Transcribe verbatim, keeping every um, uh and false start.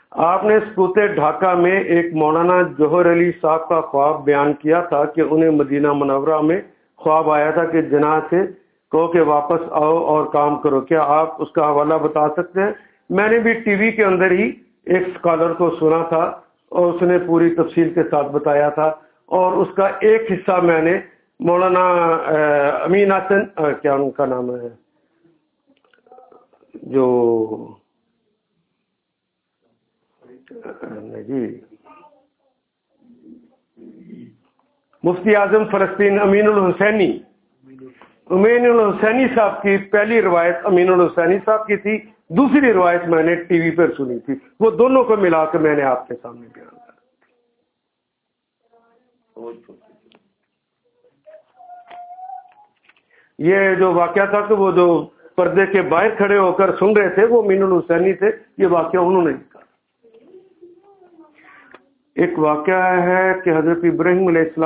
آپ نے سکوت ڈھاکہ میں ایک مولانا جوہر علی صاحب کا خواب بیان کیا تھا کہ انہیں مدینہ منورہ میں خواب آیا تھا کہ جناح سے کہو کہ واپس آؤ اور کام کرو. کیا آپ اس کا حوالہ بتا سکتے ہیں؟ میں نے بھی ٹی وی کے اندر ہی ایک اسکالر کو سنا تھا اور اس نے پوری تفصیل کے ساتھ بتایا تھا، اور اس کا ایک حصہ میں نے مولانا امین حسن کیا ان کا نام ہے جو جی مفتی اعظم فلسطین امین الحسینی امین الحسینی صاحب کی پہلی روایت امین الحسینی صاحب کی تھی، دوسری روایت میں نے ٹی وی پر سنی تھی، وہ دونوں کو ملا کے میں نے آپ کے سامنے بیان کیا. یہ جو واقعہ تھا کہ وہ جو پردے کے باہر کھڑے ہو کر سن رہے تھے وہ امین الحسینی تھے، یہ واقعہ انہوں نے لکھا. ایک واقعہ ہے کہ حضرت ابراہیم علیہ السلام